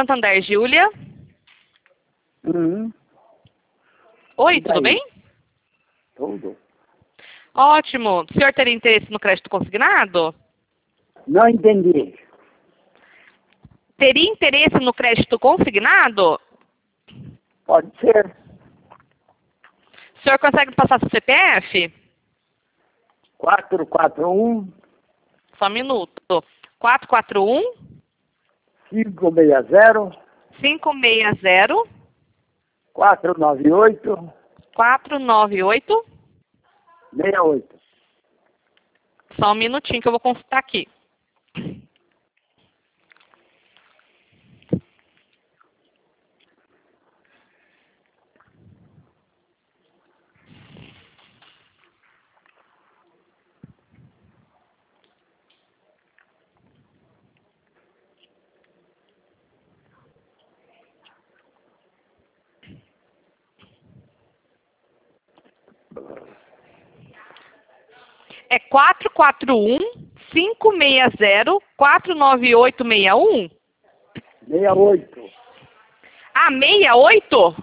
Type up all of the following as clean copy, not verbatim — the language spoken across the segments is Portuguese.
Santander, Júlia. Oi, E tudo daí? bem? Tudo. Ótimo. O senhor teria interesse no crédito consignado? Não entendi. Teria interesse no crédito consignado? Pode ser. O senhor consegue passar seu CPF? 441 Só um minuto. 441 560 560 498 498. 68. Só um minutinho que eu vou consultar aqui. É 441 560 49861? 68. Ah, 68?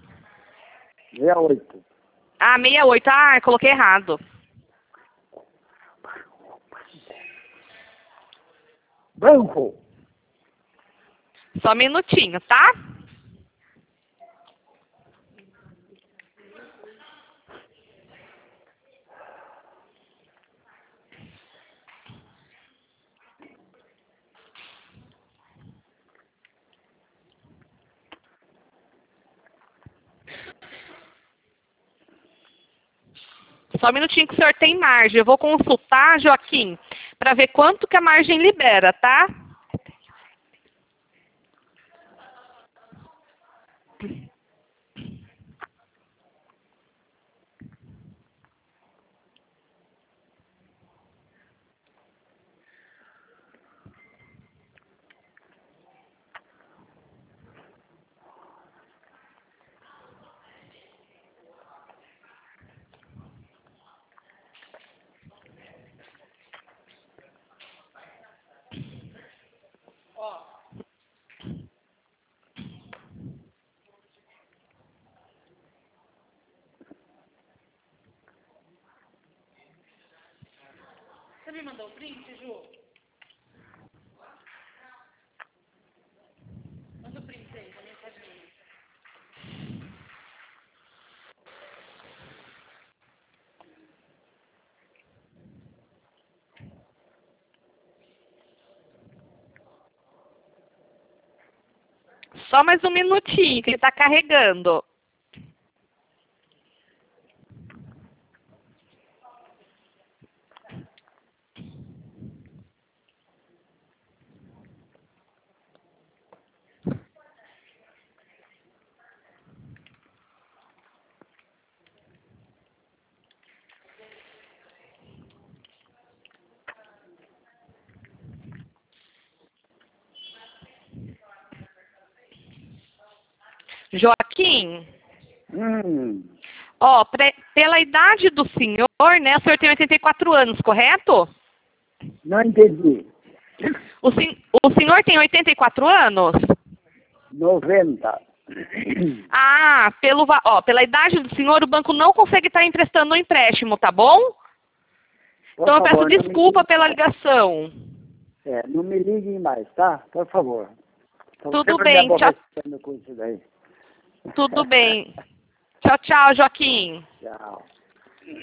68. Ah, 68. Ah, eu coloquei errado. Banco. Só um minutinho, tá? Só um minutinho que o senhor tem margem. Eu vou consultar, Joaquim, para ver quanto que a margem libera, tá? Você me mandou o print, Ju? Manda o print aí, da mensagem. Só mais um minutinho, que ele está carregando. Joaquim, ó, pela idade do senhor, né, o senhor tem 84 anos, correto? Não entendi. O senhor tem 84 anos? 90. Ah, pela idade do senhor, o banco não consegue estar emprestando um empréstimo, tá bom? Por Então eu peço favor, não me desculpa liguem. pela ligação. Não me liguem mais, tá? Por favor. Tô Tudo sempre me bem, tchau. aborrecendo com isso daí. Tudo bem. Tchau, tchau, Joaquim. Tchau.